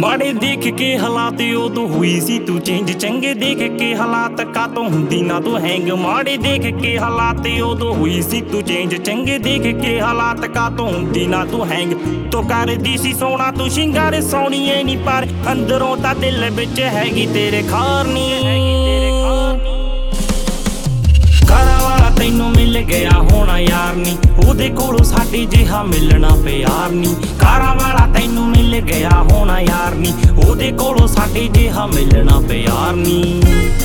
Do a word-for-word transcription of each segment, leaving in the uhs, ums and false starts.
ਮਾੜੇ ਦੇਖ ਕੇ ਹਾਲਾਤ ਉਦੋਂ ਹੋਈ ਸੀ ਤੂੰ ਚੇਂਜ, ਚੰਗੇ ਦੇਖ ਕੇ ਹਾਲਾਤ ਕਾਤੋਂ ਹੁੰਦੀ ਨਾ ਤੂੰ ਹੈਂਗ। ਮਾੜੇ ਦੇਖ ਕੇ ਹਾਲਾਤ ਉਦੋਂ ਹੋਈ ਸੀ ਤੂੰ ਚੇਂਜ, ਚੰਗੇ ਦੇਖ ਕੇ ਹਾਲਾਤ ਕਾਤੋਂ ਹੁੰਦੀ ਨਾ ਤੂੰ ਹੈਂਗ। ਤੂੰ ਕਰਦੀ ਸੀ ਸੋਹਣਾ ਤੂੰ ਸ਼ਿੰਗਾਰ ਸੋਹਣੀਏ ਨੀ, ਪਰ ਅੰਦਰੋਂ ਤਾਂ ਦਿਲ ਵਿੱਚ ਹੈਗੀ ਤੇਰੇ ਖਾਰਨੀ। ਘਰਾਂ ਵਾਲਾ ਤੈਨੂੰ ਮਿਲ ਗਿਆ ਹੋਣਾ ਯਾਰ ਨੀ, ਉਹਦੇ ਕੋਲੋਂ ਸਾਡੇ ਜਿਹਾ ਮਿਲਣਾ ਪਿਆਰ ਨੀ। ਘਰਾਂ ਵਾਲਾ ਤੈਨੂੰ ਮਿਲ ਗਿਆ ਹੋਣਾ ਯਾਰ ਨੀ, ਉਹਦੇ ਕੋਲੋਂ ਸਾਡੇ ਜਿਹਾ ਮਿਲਣਾ ਪਿਆਰ ਨੀ।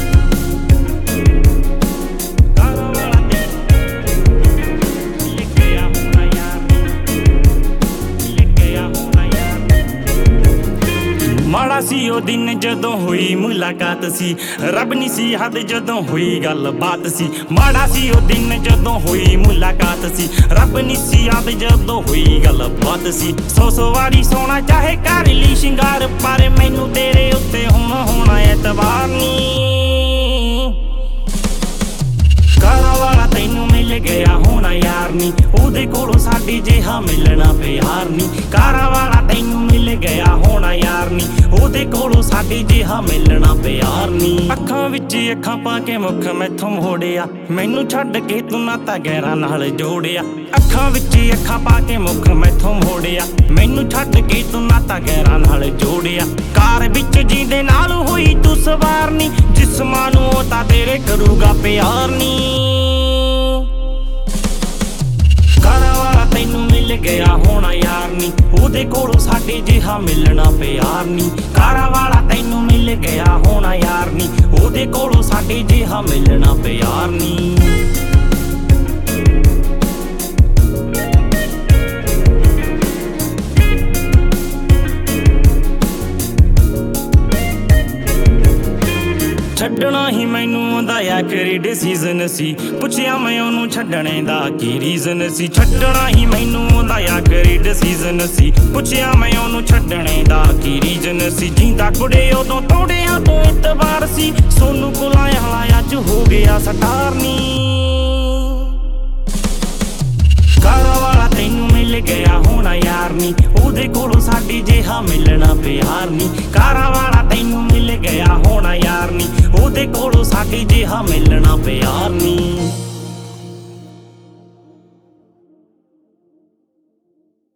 ਮਾੜਾ ਸੀ ਉਹ ਦਿਨ ਜਦੋਂ ਹੋਈ ਮੁਲਾਕਾਤ ਸੀ, ਰੱਬ ਨਹੀਂ ਸੀ ਹੱਦ ਜਦੋਂ ਹੋਈ ਗੱਲਬਾਤ ਸੀ। ਮਾੜਾ ਸੀ ਉਹ ਦਿਨ ਜਦੋਂ ਹੋਈ ਮੁਲਾਕਾਤ ਸੀ, ਰੱਬ ਨਹੀਂ ਸੀ ਹੱਦ ਜਦੋਂ ਹੋਈ ਗੱਲਬਾਤ ਸੀ। ਸੌ ਸੌ ਵਾਰੀ ਸੋਹਣਾ ਚਾਹੇ ਕਰ ਲਈ ਸ਼ਿੰਗਾਰ, ਪਰ ਮੈਨੂੰ ਤੇਰੇ ਉੱਤੇ ਹੁਣ ਹੋਣਾ ਐਤਬਾਰ ਨੀ। ਘਰਾਂ ਵਾਲਾ ਤੈਨੂੰ ਮਿਲ ਗਿਆ ਹੋਣਾ ਯਾਰ ਨੀ, ਉਹਦੇ ਕੋਲੋਂ ਸਾਡੇ ਜਿਹਾ ਮਿਲਣਾ ਪਿਆਰ ਨੀ। ਘਰਾਂ ਵਾਲਾ ਤੈਨੂੰ ਮਿਲ ਗਿਆ ਹੋਣਾ ਯਾਰ ਨੀ, ਉਹਦੇ ਕੋਲੋਂ ਸਾਡੇ ਜਿਹਾ ਮਿਲਣਾ ਪਿਆਰ ਨੀ। ਅੱਖਾਂ ਵਿੱਚ ਅੱਖਾਂ ਪਾ ਕੇ ਮੁੱਖ ਮੈਥੋਂ ਮੋੜਿਆ, ਮੈਨੂੰ ਛੱਡ ਕੇ ਤੂੰ ਨਾਤਾ ਗਹਿਰਾ ਨਾਲ ਜੋੜਿਆ। ਅੱਖਾਂ ਵਿੱਚ ਅੱਖਾਂ ਪਾ ਕੇ ਮੁੱਖ ਮੈਥੋਂ ਮੋੜਿਆ, ਮੈਨੂੰ ਛੱਡ ਕੇ ਤੂੰ ਨਾਤਾ ਗਹਿਰਾ ਨਾਲ ਜੋੜਿਆ। ਕਾਰ ਵਿੱਚ ਜੀਂਦੇ ਨਾਲ ਹੋਈ ਤੂੰ ਸਵਾਰ ਨੀ, ਜਿਸਮਾਂ ਨੂੰ ਉਹ ਤਾਂ ਤੇਰੇ ਕਰੂਗਾ ਪਿਆਰ ਨੀ। ਘਰਾਂ ਵਾਲਾ ਤੈਨੂੰ ਮਿਲ ਗਿਆ ਹੋਣਾ ਯਾਰ ਨੀ, ਉਹਦੇ ਕੋਲੋਂ ਸਾਡੇ ਜਿਹਾ ਮਿਲਣਾ ਪਿਆਰ ਨੀ। ਘਰਾਂ ਵਾਲਾ ਤੈਨੂੰ ਮਿਲ ਗਿਆ ਹੋਣਾ ਯਾਰ ਨੀ, ਉਹਦੇ ਕੋਲੋਂ ਸਾਡੇ ਜਿਹਾ ਮਿਲਣਾ ਪਿਆਰ ਨੀ। ਛੱਡਣਾ ਹੀ ਮੈਨੂੰ ਉਹਦਾ ਆਖਰੀ ਡਿਸੀਜ਼ਨ ਸੀ, ਪੁੱਛਿਆ ਮੈਂ ਉਹਨੂੰ ਛੱਡਣੇ ਦਾ ਕੀ ਰੀਜ਼ਨ ਸੀ। ਛੱਡਣਾ ਹੀ ਮੈਨੂੰ ਉਹਦਾ ਆਖਰੀ ਡਿਸੀਜ਼ਨ ਸੀ, ਪੁੱਛਿਆ ਮੈਂ ਉਹਨੂੰ ਛੱਡਣੇ ਦਾ ਕੀ ਰੀਜ਼ਨ ਸੀ। ਜਿੰਦਾ ਕੁੜੇ ਉਦੋਂ ਤੋੜਿਆ ਤੂੰ ਇਤਬਾਰ ਸੀ, ਸੋਨੂੰ ਕੋਲਾਇਆ ਵਾਲਾ ਅੱਜ ਹੋ ਗਿਆ ਸਟਾਰ ਨੀ। ਘਰਾਂ ਵਾਲਾ ਤੈਨੂੰ ਮਿਲ ਗਿਆ ਹੋਣਾ ਯਾਰ ਨੀ, ਉਹਦੇ ਕੋਲੋਂ ਸਾਡੇ ਜਿਹਾ ਮਿਲਣਾ ਪਿਆਰ ਨੀ। ਘਰਾਂ ਵਾਲਾ ਤੈਨੂੰ ਮਿਲ ਗਿਆ ਹੋਣਾ ਯਾਰ ਨੀ, ਉਹਦੇ ਕੋਲੋਂ ਸਾਡੇ ਜਿਹਾ ਮਿਲਣਾ ਪਿਆਰ ਨੀ।